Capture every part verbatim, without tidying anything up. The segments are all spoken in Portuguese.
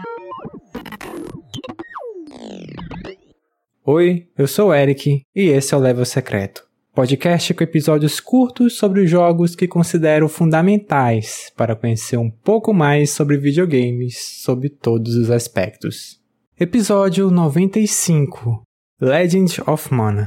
Oi, eu sou o Eric e esse é o Level Secreto, podcast com episódios curtos sobre os jogos que considero fundamentais para conhecer um pouco mais sobre videogames sob todos os aspectos. Episódio noventa e cinco, Legend of Mana.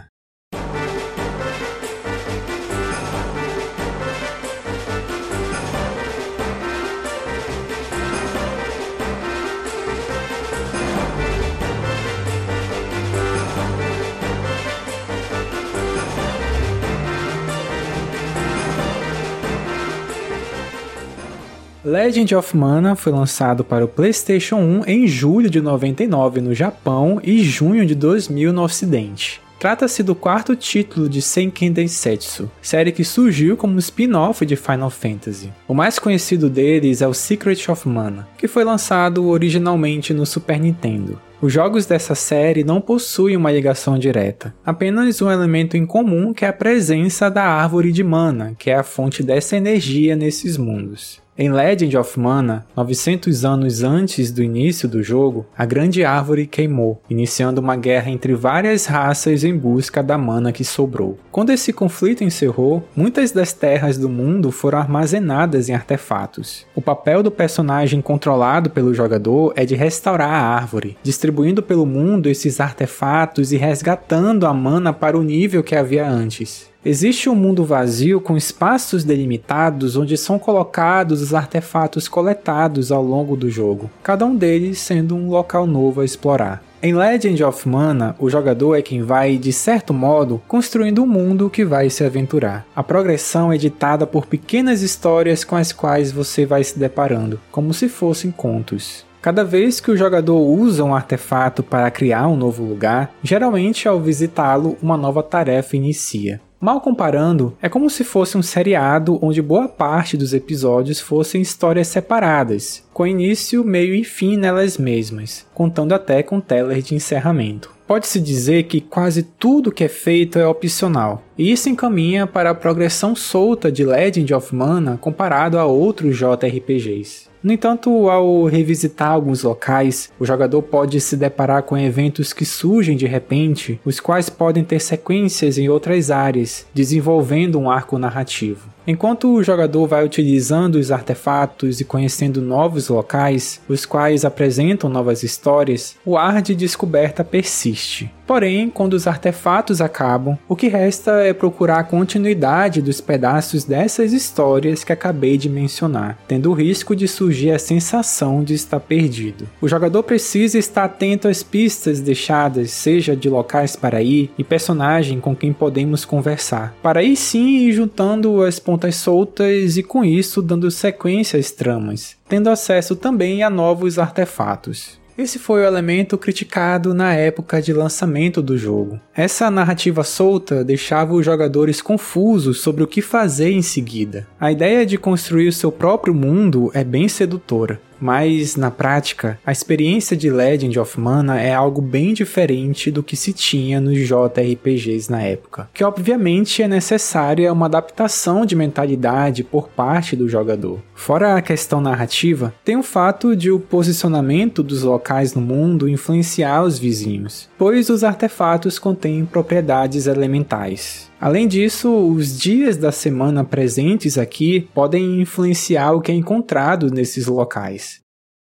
Legend of Mana foi lançado para o PlayStation um em julho de noventa e nove no Japão e junho de dois mil no Ocidente. Trata-se do quarto título de Seiken Densetsu, série que surgiu como um spin-off de Final Fantasy. O mais conhecido deles é o Secret of Mana, que foi lançado originalmente no Super Nintendo. Os jogos dessa série não possuem uma ligação direta, apenas um elemento em comum que é a presença da Árvore de Mana, que é a fonte dessa energia nesses mundos. Em Legend of Mana, novecentos anos antes do início do jogo, a grande árvore queimou, iniciando uma guerra entre várias raças em busca da mana que sobrou. Quando esse conflito encerrou, muitas das terras do mundo foram armazenadas em artefatos. O papel do personagem controlado pelo jogador é de restaurar a árvore, distribuindo pelo mundo esses artefatos e resgatando a mana para o nível que havia antes. Existe um mundo vazio com espaços delimitados onde são colocados os artefatos coletados ao longo do jogo, cada um deles sendo um local novo a explorar. Em Legend of Mana, o jogador é quem vai, de certo modo, construindo um mundo que vai se aventurar. A progressão é ditada por pequenas histórias com as quais você vai se deparando, como se fossem contos. Cada vez que o jogador usa um artefato para criar um novo lugar, geralmente ao visitá-lo, uma nova tarefa inicia. Mal comparando, é como se fosse um seriado onde boa parte dos episódios fossem histórias separadas, com início, meio e fim nelas mesmas, contando até com telas de encerramento. Pode-se dizer que quase tudo que é feito é opcional, e isso encaminha para a progressão solta de Legend of Mana comparado a outros J R P Gs. No entanto, ao revisitar alguns locais, o jogador pode se deparar com eventos que surgem de repente, os quais podem ter sequências em outras áreas, desenvolvendo um arco narrativo. Enquanto o jogador vai utilizando os artefatos e conhecendo novos locais, os quais apresentam novas histórias, o ar de descoberta persiste. Porém, quando os artefatos acabam, o que resta é procurar a continuidade dos pedaços dessas histórias que acabei de mencionar, tendo o risco de surgir a sensação de estar perdido. O jogador precisa estar atento às pistas deixadas, seja de locais para ir e personagem com quem podemos conversar, para aí sim ir juntando as pontas soltas e com isso dando sequência às tramas, tendo acesso também a novos artefatos. Esse foi o elemento criticado na época de lançamento do jogo. Essa narrativa solta deixava os jogadores confusos sobre o que fazer em seguida. A ideia de construir o seu próprio mundo é bem sedutora. Mas, na prática, a experiência de Legend of Mana é algo bem diferente do que se tinha nos J R P Gs na época, que obviamente é necessária uma adaptação de mentalidade por parte do jogador. Fora a questão narrativa, tem o fato de o posicionamento dos locais no mundo influenciar os vizinhos, pois os artefatos contêm propriedades elementais. Além disso, os dias da semana presentes aqui podem influenciar o que é encontrado nesses locais.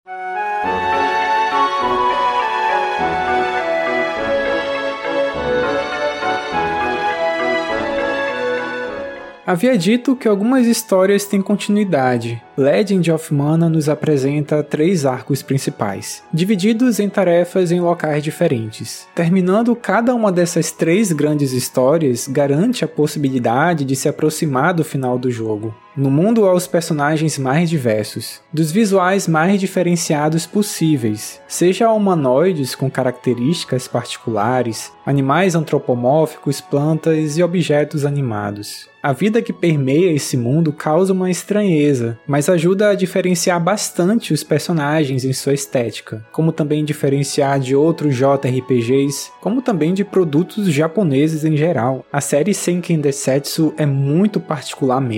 Havia dito que algumas histórias têm continuidade. Legend of Mana nos apresenta três arcos principais, divididos em tarefas em locais diferentes. Terminando cada uma dessas três grandes histórias garante a possibilidade de se aproximar do final do jogo. No mundo há os personagens mais diversos, dos visuais mais diferenciados possíveis, seja humanoides com características particulares, animais antropomórficos, plantas e objetos animados. A vida que permeia esse mundo causa uma estranheza, mas ajuda a diferenciar bastante os personagens em sua estética, como também diferenciar de outros J R P Gs, como também de produtos japoneses em geral. A série Seiken Densetsu é muito particular mesmo.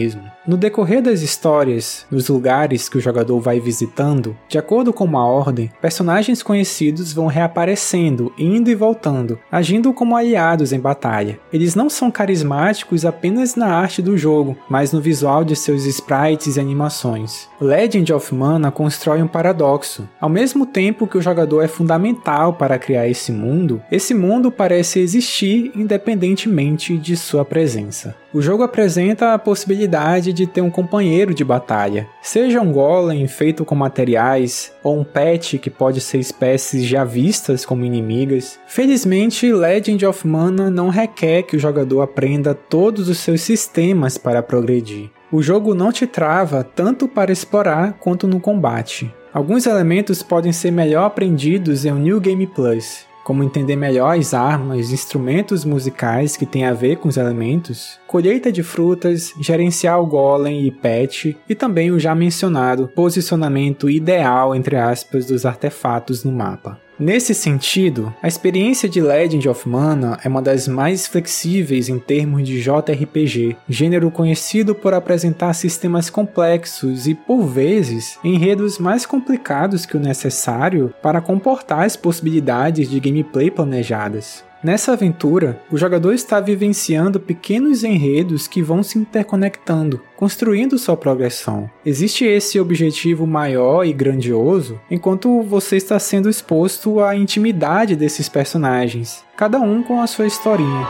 No decorrer das histórias, nos lugares que o jogador vai visitando, de acordo com uma ordem, personagens conhecidos vão reaparecendo, indo e voltando, agindo como aliados em batalha. Eles não são carismáticos apenas na arte do jogo, mas no visual de seus sprites e animações. Legend of Mana constrói um paradoxo. Ao mesmo tempo que o jogador é fundamental para criar esse mundo, esse mundo parece existir independentemente de sua presença. O jogo apresenta a possibilidade de ter um companheiro de batalha, seja um golem feito com materiais, ou um pet que pode ser espécies já vistas como inimigas. Felizmente, Legend of Mana não requer que o jogador aprenda todos os seus sistemas para progredir. O jogo não te trava tanto para explorar quanto no combate. Alguns elementos podem ser melhor aprendidos em um New Game Plus, como entender melhor as armas, instrumentos musicais que têm a ver com os elementos, colheita de frutas, gerenciar o golem e pet, e também o já mencionado posicionamento ideal, entre aspas, dos artefatos no mapa. Nesse sentido, a experiência de Legend of Mana é uma das mais flexíveis em termos de J R P G, gênero conhecido por apresentar sistemas complexos e, por vezes, enredos mais complicados que o necessário para comportar as possibilidades de gameplay planejadas. Nessa aventura, o jogador está vivenciando pequenos enredos que vão se interconectando, construindo sua progressão. Existe esse objetivo maior e grandioso, enquanto você está sendo exposto à intimidade desses personagens, cada um com a sua historinha.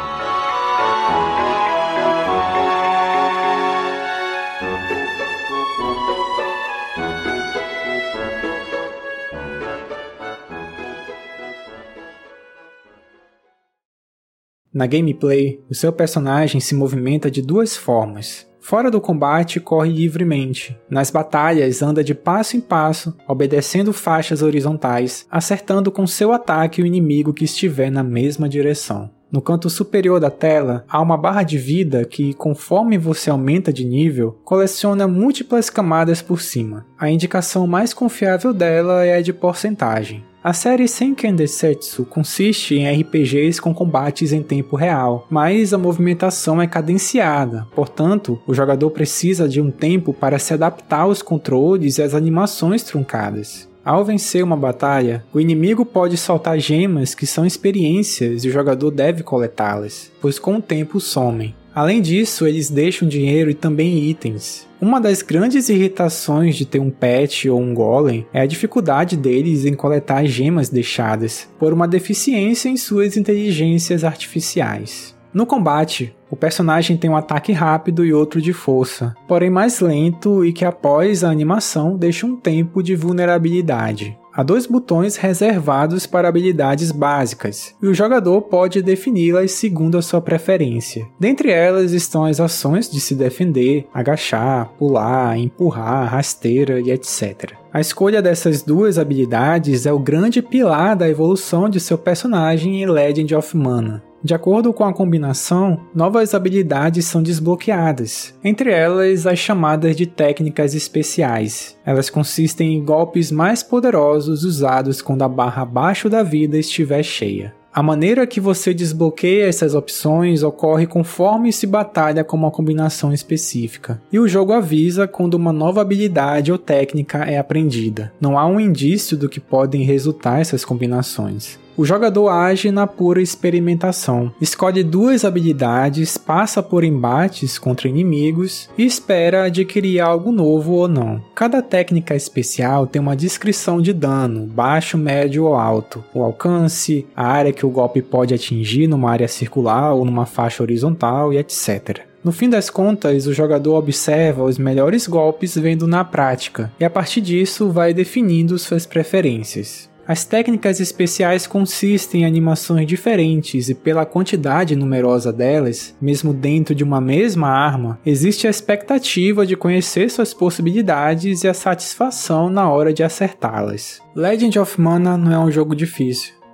Na gameplay, o seu personagem se movimenta de duas formas. Fora do combate, corre livremente. Nas batalhas, anda de passo em passo, obedecendo faixas horizontais, acertando com seu ataque o inimigo que estiver na mesma direção. No canto superior da tela, há uma barra de vida que, conforme você aumenta de nível, coleciona múltiplas camadas por cima. A indicação mais confiável dela é a de porcentagem. A série Senken Densetsu consiste em R P Gs com combates em tempo real, mas a movimentação é cadenciada, portanto, o jogador precisa de um tempo para se adaptar aos controles e às animações truncadas. Ao vencer uma batalha, o inimigo pode soltar gemas que são experiências e o jogador deve coletá-las, pois com o tempo somem. Além disso, eles deixam dinheiro e também itens. Uma das grandes irritações de ter um pet ou um golem é a dificuldade deles em coletar as gemas deixadas, por uma deficiência em suas inteligências artificiais. No combate, o personagem tem um ataque rápido e outro de força, porém mais lento e que após a animação deixa um tempo de vulnerabilidade. Há dois botões reservados para habilidades básicas, e o jogador pode defini-las segundo a sua preferência. Dentre elas estão as ações de se defender, agachar, pular, empurrar, rasteira e etcétera. A escolha dessas duas habilidades é o grande pilar da evolução de seu personagem em Legend of Mana. De acordo com a combinação, novas habilidades são desbloqueadas, entre elas as chamadas de técnicas especiais. Elas consistem em golpes mais poderosos usados quando a barra abaixo da vida estiver cheia. A maneira que você desbloqueia essas opções ocorre conforme se batalha com uma combinação específica, e o jogo avisa quando uma nova habilidade ou técnica é aprendida. Não há um indício do que podem resultar essas combinações. O jogador age na pura experimentação, escolhe duas habilidades, passa por embates contra inimigos e espera adquirir algo novo ou não. Cada técnica especial tem uma descrição de dano, baixo, médio ou alto, o alcance, a área que o golpe pode atingir numa área circular ou numa faixa horizontal e etcétera. No fim das contas, o jogador observa os melhores golpes vendo na prática, e a partir disso vai definindo suas preferências. As técnicas especiais consistem em animações diferentes e pela quantidade numerosa delas, mesmo dentro de uma mesma arma, existe a expectativa de conhecer suas possibilidades e a satisfação na hora de acertá-las. Legend of Mana não é um jogo difícil.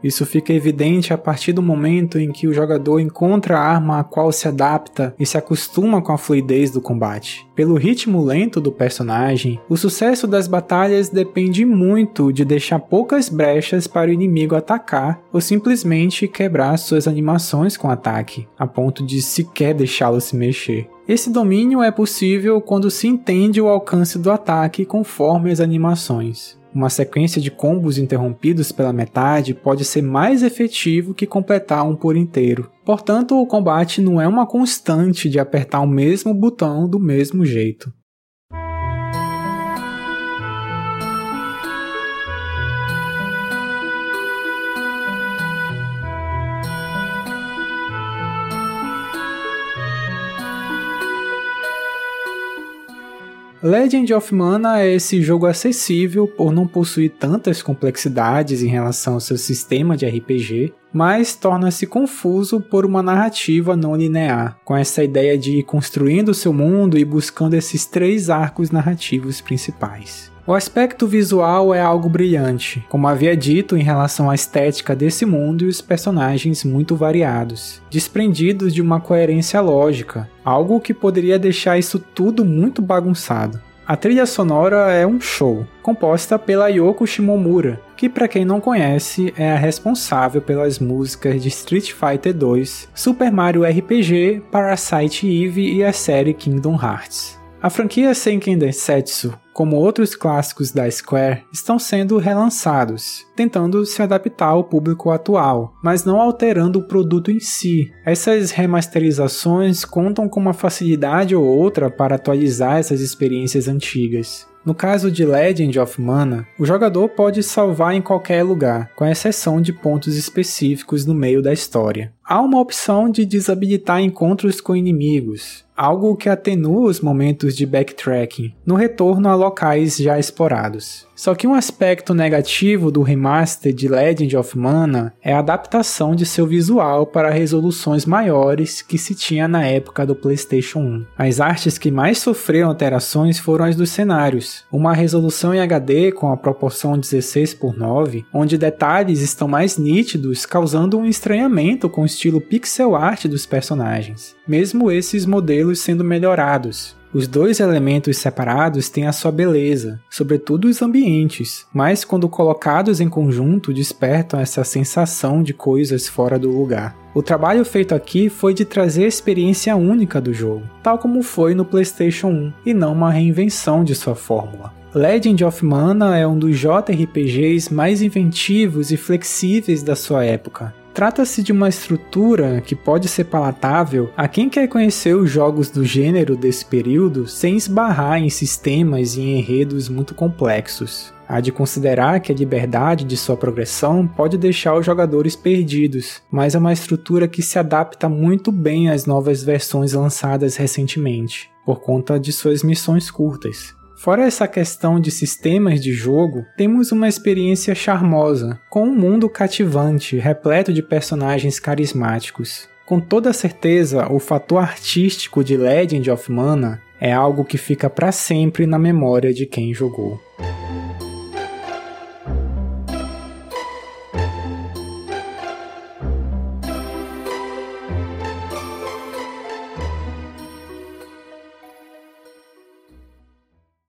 Isso fica evidente a partir do momento em que o jogador encontra a arma a qual se adapta e se acostuma com a fluidez do combate. Pelo ritmo lento do personagem, o sucesso das batalhas depende muito de deixar poucas brechas para o inimigo atacar ou simplesmente quebrar suas animações com ataque, a ponto de sequer deixá-lo se mexer. Esse domínio é possível quando se entende o alcance do ataque conforme as animações. Uma sequência de combos interrompidos pela metade pode ser mais efetivo que completar um por inteiro. Portanto, o combate não é uma constante de apertar o mesmo botão do mesmo jeito. Legend of Mana é esse jogo acessível por não possuir tantas complexidades em relação ao seu sistema de R P G, mas torna-se confuso por uma narrativa não linear, com essa ideia de ir construindo seu mundo e buscando esses três arcos narrativos principais. O aspecto visual é algo brilhante, como havia dito em relação à estética desse mundo e os personagens muito variados, desprendidos de uma coerência lógica, algo que poderia deixar isso tudo muito bagunçado. A trilha sonora é um show, composta pela Yoko Shimomura, que para quem não conhece é a responsável pelas músicas de Street Fighter dois, Super Mario R P G, Parasite Eve e a série Kingdom Hearts. A franquia Seiken Densetsu, como outros clássicos da Square, estão sendo relançados, tentando se adaptar ao público atual, mas não alterando o produto em si. Essas remasterizações contam com uma facilidade ou outra para atualizar essas experiências antigas. No caso de Legend of Mana, o jogador pode salvar em qualquer lugar, com exceção de pontos específicos no meio da história. Há uma opção de desabilitar encontros com inimigos, algo que atenua os momentos de backtracking, no retorno a locais já explorados. Só que um aspecto negativo do remaster de Legend of Mana é a adaptação de seu visual para resoluções maiores que se tinha na época do PlayStation um. As artes que mais sofreram alterações foram as dos cenários, uma resolução em H D com a proporção dezesseis por nove, onde detalhes estão mais nítidos, causando um estranhamento com o estilo pixel art dos personagens, mesmo esses modelos sendo melhorados. Os dois elementos separados têm a sua beleza, sobretudo os ambientes, mas quando colocados em conjunto despertam essa sensação de coisas fora do lugar. O trabalho feito aqui foi de trazer a experiência única do jogo, tal como foi no PlayStation um, e não uma reinvenção de sua fórmula. Legend of Mana é um dos J R P Gs mais inventivos e flexíveis da sua época. Trata-se de uma estrutura que pode ser palatável a quem quer conhecer os jogos do gênero desse período sem esbarrar em sistemas e em enredos muito complexos. Há de considerar que a liberdade de sua progressão pode deixar os jogadores perdidos, mas é uma estrutura que se adapta muito bem às novas versões lançadas recentemente, por conta de suas missões curtas. Fora essa questão de sistemas de jogo, temos uma experiência charmosa, com um mundo cativante, repleto de personagens carismáticos. Com toda certeza, o fator artístico de Legend of Mana é algo que fica para sempre na memória de quem jogou.